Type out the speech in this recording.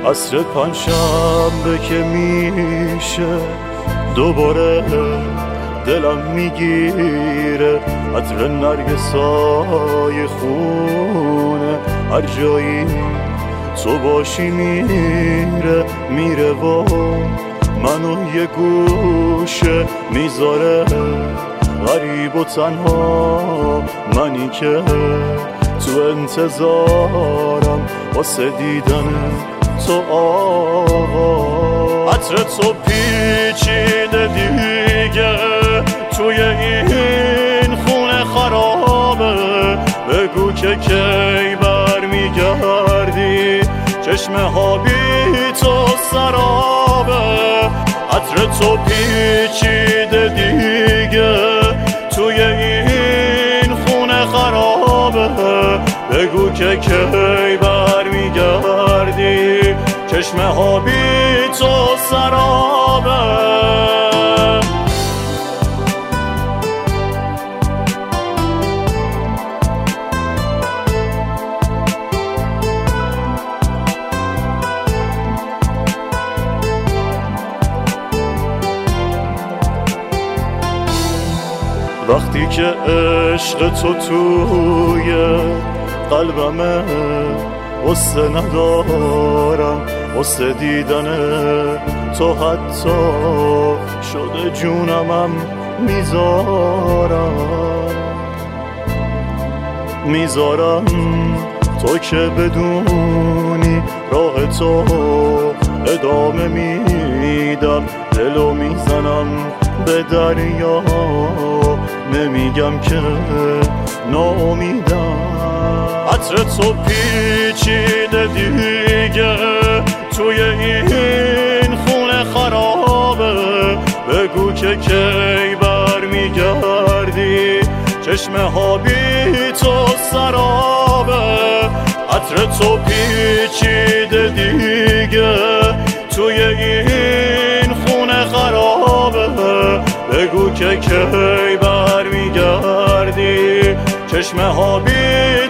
عصر پنجشنبه که میشه دوباره دلم میگیره، عطر نرگسای خونه هر جایی تو باشی میره و منو یه گوشه میذاره غریب و تنها، منی که تو انتظارم واسه دیدن تو آقا. عطر تو پیچیده دیگه توی این خونه خرابه، بگو که کی برمیگردی، چشمه ها بی تو سرابه. عطر تو پیچیده دیگه توی این خونه خرابه، بگو که کی برمیگردی، چشمه ها بی تو سرابه. وقتی که عشق تو توی قلبمه، غصه ندارم واسه دیدن تو، حتی شده جونمم میذارم تو که بدونی راه تو ادامه میدم، دلو میزنم به دریا، نمیگم که ناامیدم. عطر تو پیچیده دیگه توی این خونه خرابه، بگو که کی برمیگردی، چشمه ها بی تو سرابه. عطر تو پیچیده دیگه توی این خونه خرابه، بگو که کی برمیگردی، چشمه ها بی